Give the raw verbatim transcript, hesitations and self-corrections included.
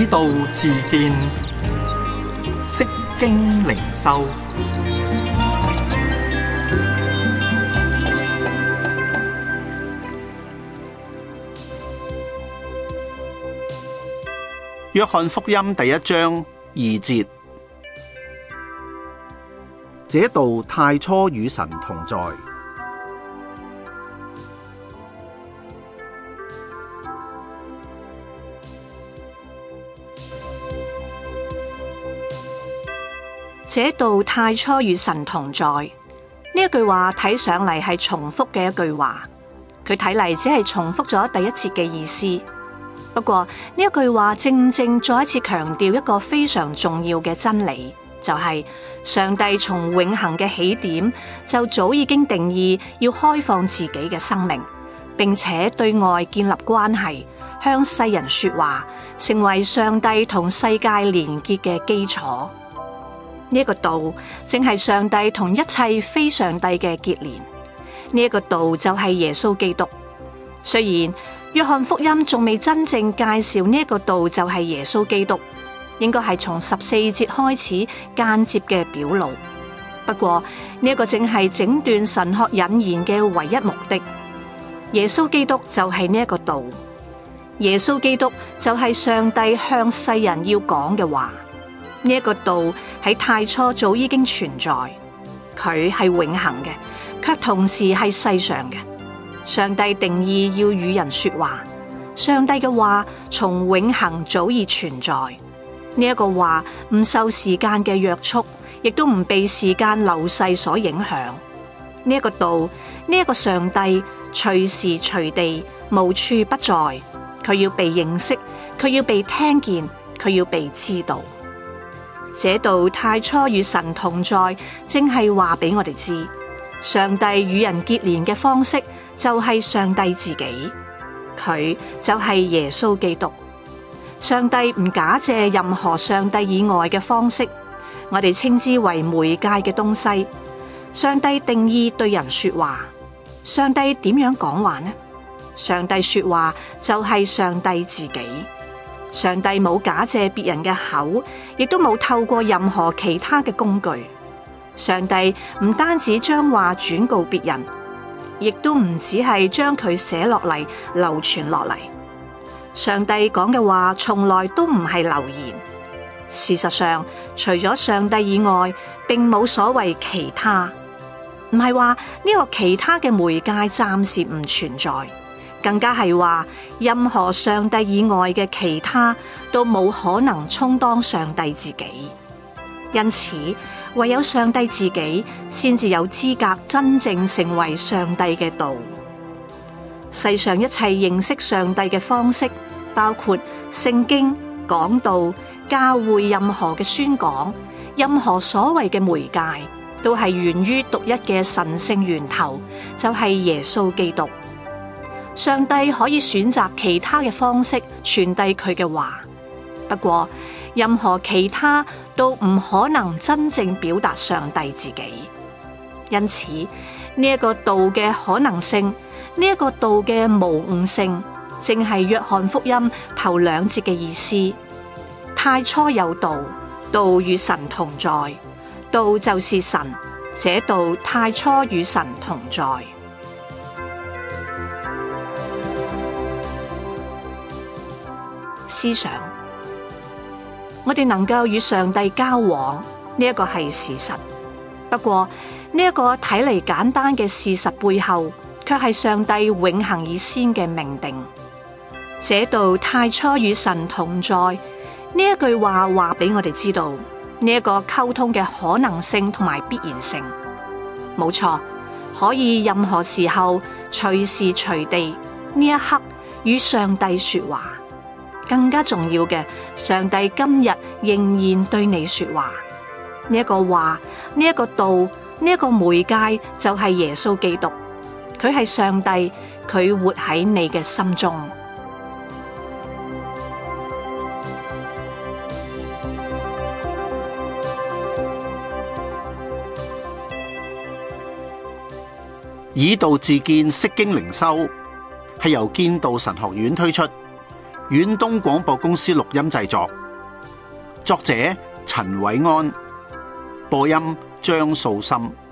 道自見，釋經靈修。 約翰福音第一章二節，這道太初與神同在。 這道太初與神同在，呢一句話睇上嚟係重複嘅一句話，佢睇嚟只係重複咗第一節嘅意思。不過呢一句話正正再一次強調一個非常重要嘅真理，就係上帝從永恆嘅起點就早已經定義要開放自己嘅生命，並且對外建立關係，向世人說話，成為上帝同世界連結嘅基礎。呢一個道正係上帝同一切非上帝嘅結連，呢一個道就係耶穌基督。雖然約翰福音仲未真正介紹呢一個道就係耶穌基督，應該係從十四節開始間接嘅表露。不過呢一個正係整段神學引言嘅唯一目的。耶穌基督就係呢一個道，耶穌基督就係上帝向世人要講嘅話。呢一個道喺太初早已經存在，佢係永恆嘅，卻同時係世上嘅。上帝定義要與人說話，上帝嘅話從永恆早已存在。呢一個話唔受時間嘅約束，亦都唔被時間流逝所影響。呢一個道，呢一個上帝隨時隨地無處不在，佢要被認識，佢要被聽見，佢要被知道。這道太初與神同在，正係話俾我哋知，上帝與人結連嘅方式就係上帝自己，佢就係耶穌基督。上帝唔假借任何上帝以外嘅方式，我哋稱之為媒介嘅東西。上帝定義對人說話，上帝點樣講話呢？上帝說話就係上帝自己。上帝冇假借別人嘅口，亦都冇透過任何其他嘅工具。上帝唔單止將話轉告別人，亦都唔只係將佢寫落嚟流傳落嚟。上帝講嘅話從來都唔係流言。事實上，除咗上帝以外，並冇所謂其他。唔係話呢個其他嘅媒介暫時唔存在，更加係話任何上帝以外嘅其他都冇可能充當上帝自己。因此，唯有上帝自己先至有資格真正成為上帝嘅道。世上一切認識上帝嘅方式，包括聖經、講道、教會任何嘅宣講，任何所謂嘅媒介，都係源於獨一嘅神聖源頭，就係耶穌基督。上帝可以選擇其他嘅方式傳遞佢嘅話，不過任何其他都唔可能真正表達上帝自己。因此呢一個道嘅可能性，呢一個道嘅無誤性，正係約翰福音頭兩節嘅意思。太初有道，道與神同在，道就是神，這道太初與神同在。思想，我哋能夠與上帝交往，呢一個係事實。不過呢一個睇嚟簡單嘅事實背後，卻係上帝永恆以先嘅命定。這道太初與神同在，呢一句話話俾我哋知道呢一個溝通嘅可能性同埋必然性。冇錯，可以任何時候隨時隨地呢一刻與上帝說話。更加重要嘅，上帝今日仍然對你說話。呢一個話，呢一個道，呢一個媒介就係耶穌基督。佢係上帝，佢活喺你嘅心中。 以道自見，釋經靈修係由建道神學院推出， 遠東廣播公司錄音製作，作者陳偉安，播音張素心。